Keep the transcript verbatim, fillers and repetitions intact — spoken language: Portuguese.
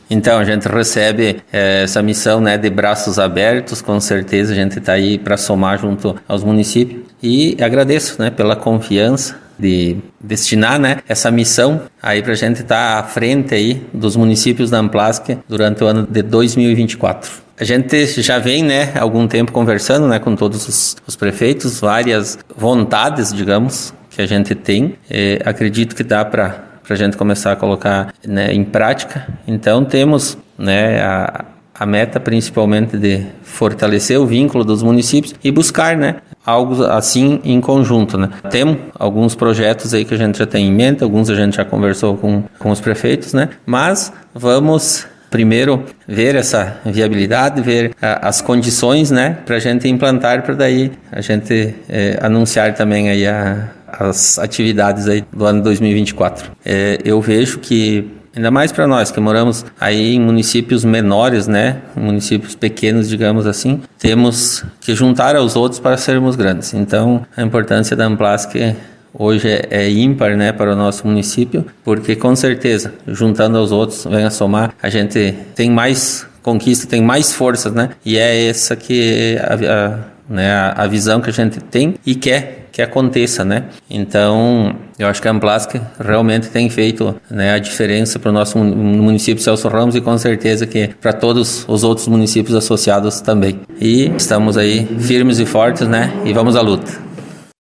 Então, a gente recebe é, essa missão, né, de braços abertos, com certeza a gente está aí para somar junto aos municípios. E agradeço, né, pela confiança de destinar, né, essa missão aí para a gente estar tá à frente aí dos municípios da Amplasc durante o ano de dois mil e vinte e quatro. A gente já vem, né, há algum tempo conversando, né, com todos os, os prefeitos, várias vontades, digamos, que a gente tem. É, acredito que dá para para a gente começar a colocar, né, em prática. Então temos, né, a, a meta principalmente de fortalecer o vínculo dos municípios e buscar, né, algo assim em conjunto, né. Temos alguns projetos aí que a gente já tem em mente, alguns a gente já conversou com, com os prefeitos, né, mas vamos primeiro ver essa viabilidade, ver a, as condições, né, para a gente implantar, para daí a gente é, anunciar também aí a as atividades aí do ano dois mil e vinte e quatro. É, eu vejo que, ainda mais para nós que moramos aí em municípios menores, né, municípios pequenos, digamos assim, temos que juntar aos outros para sermos grandes. Então, a importância da Amplasc hoje é, é ímpar, né, para o nosso município, porque com certeza, juntando aos outros, vem a somar, a gente tem mais conquista, tem mais forças, né, e é essa que a, a, né, a, a visão que a gente tem e quer que aconteça, né? Então, eu acho que a Amplasc realmente tem feito, né, a diferença para o nosso município Celso Ramos e com certeza que para todos os outros municípios associados também. E estamos aí firmes e fortes, né? E vamos à luta.